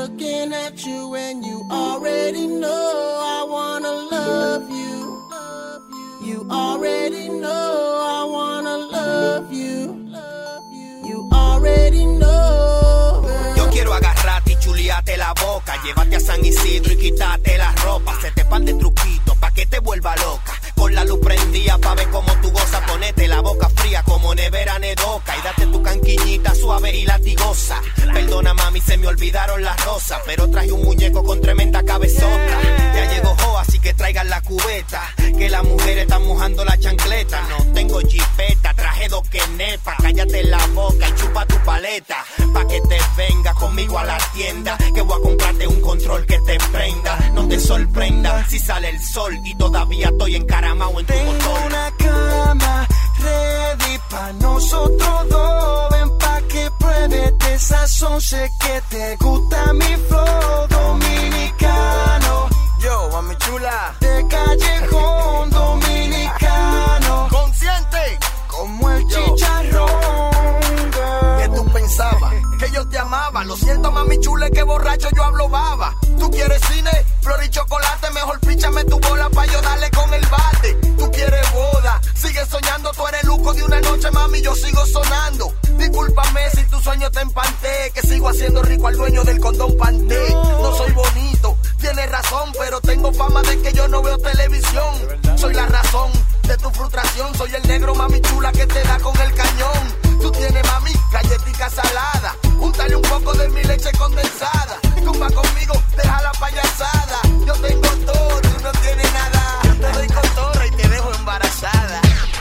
looking at you and you already know I wanna love you. You already know I wanna love you. You already know. Yo quiero agarrarte y chulearte la boca, llévate a San Isidro y quítate la ropa, hacete pan de truquito pa' que te vuelva loca. Con la luz prendida pa' ver cómo tú gozas, ponete la boca fría como nevera nedoca y date tu canquiñita suave y latigosa. Perdona mami, se me olvidaron las rosas, pero traje un muñeco con tremenda cabezota. Ya llegó Jo, así que traigan la cubeta, que las mujeres están mojando la chancleta. No tengo jipeta, traje dos quenepas, cállate la boca y chupa tu paleta, pa' que te vengas conmigo a la tienda, que voy a comprarte un control que te prenda. No te sorprenda si sale el sol y todavía estoy encaramado en tu motor. Tengo una cama ready pa' nosotros dos. Ven pa' que pruebes de sazón. Sé que te gusta mi flow dominicano. Yo, mami chula, De callejón dominicano. consciente. Como el Yo, chicharrón, girl. ¿Qué tú pensabas? Que yo te amaba. Lo siento mami chula, que borracho yo hablo baba. ¿Tú quieres cine? Flor y chocolate. Mejor píchame tu bola pa' yo darle con el bate. ¿Tú quieres boda? Sigue soñando, tú eres lujo de una noche, mami, yo sigo sonando. Discúlpame si tu sueño te empanté, que sigo haciendo rico al dueño del condón Panté. No soy bonito, tienes razón, pero tengo fama de que yo no veo televisión. Soy la razón de tu frustración, soy el negro mami chula que te da con el cañón. Tú tienes mami galletica salada, úntale un poco de mi leche condensada. Tumba conmigo, deja la payasada. Yo tengo todo, tú no tienes nada. Yo te doy cotorra y te dejo embarazada.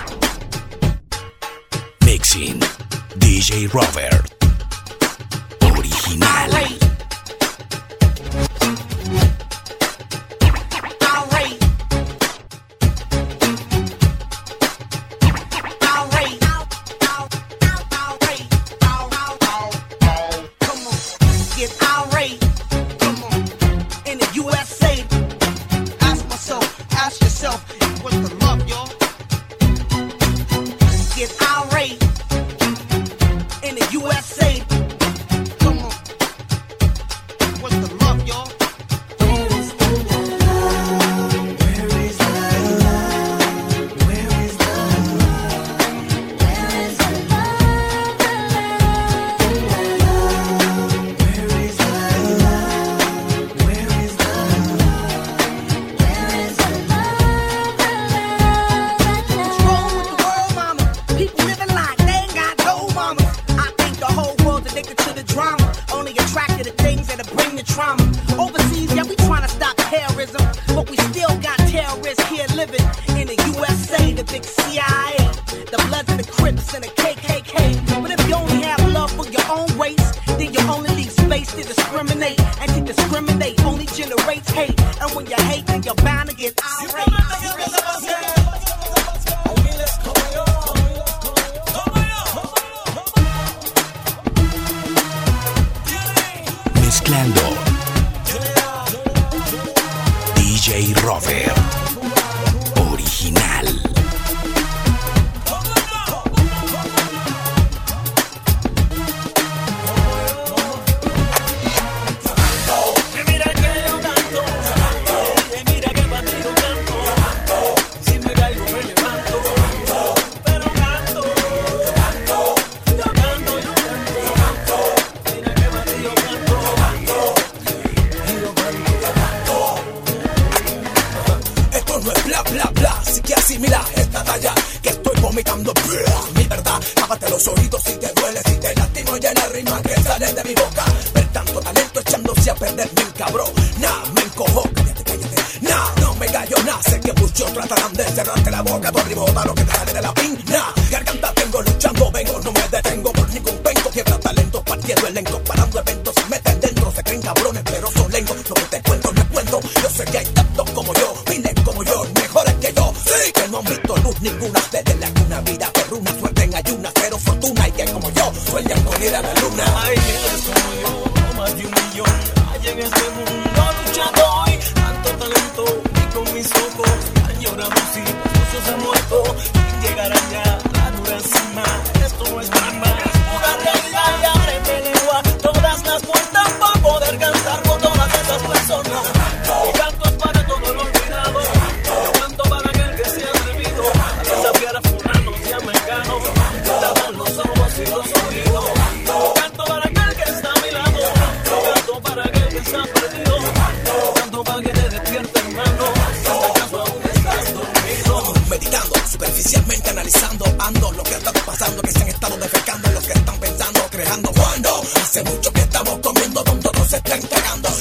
Mixing DJ Robert Original. Mezclando DJ Robert Original. Mi verdad, tápate los oídos si te duele, si te lastimo ya la rima que sale de mi boca. Ver tanto talento echándose a perder, mi cabrón. Nah, me encojo, cállate. Nah, no me gallo, nah, sé que muchos tratarán de cerrarte la boca. Tu arribota lo que te sale de la pin. Nah, garganta tengo, luchando vengo, no me detengo por ningún penco. Quiebra talento, partiendo elenco, parando eventos, se meten dentro, se creen cabrones, pero son lengos. Lo que te cuento, no es cuento, yo sé que hay tantos como yo, miles como yo, mejores que yo. Sí, que no han visto luz ninguna, desde la cuna vida perruna, suerte en ayunas, cero fortuna, y que como yo, sueñan con ir a la luna. Hay miles como yo, más de 1 millón, hay en este mundo luchando hoy, tanto talento, y con mis ojos, han llorado sí, muchos han muerto, y llegarán ya a dura cima, esto no es broma, es pura realidad, y ábrete lengua, todas las puertas para poder cantar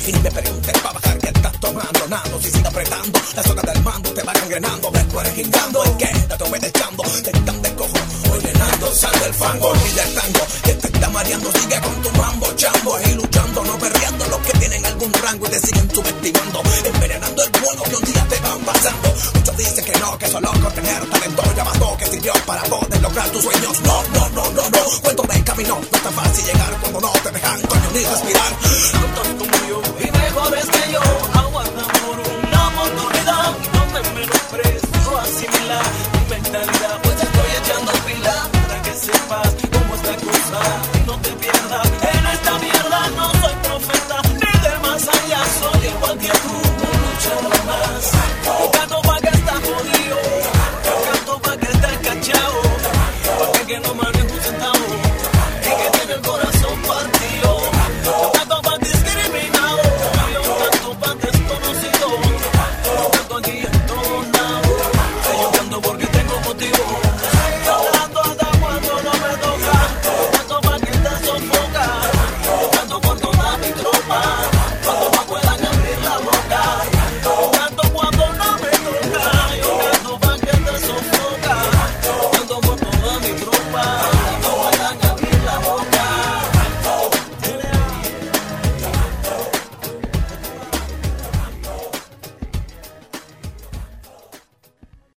Y ni me preguntes para bajar que estás tomando, nado. Si sigue apretando, la zona del mando te va gangrenando. Ves tú eres gingando, el que te estoy echando, te están de cojo, voy llenando, sal del fango, olvida el tango, que te está mareando, sigue con tu mambo, chambo, ahí luchando, no perreando, los que tienen algún rango y te siguen subestimando, envenenando el bueno que un día te van pasando. Muchos dicen que no, que solo con tener talento ya bastó, que sirvió para poder lograr tus sueños. No, cuento de camino, no es tan fácil llegar cuando no te dejan coño ni respirar.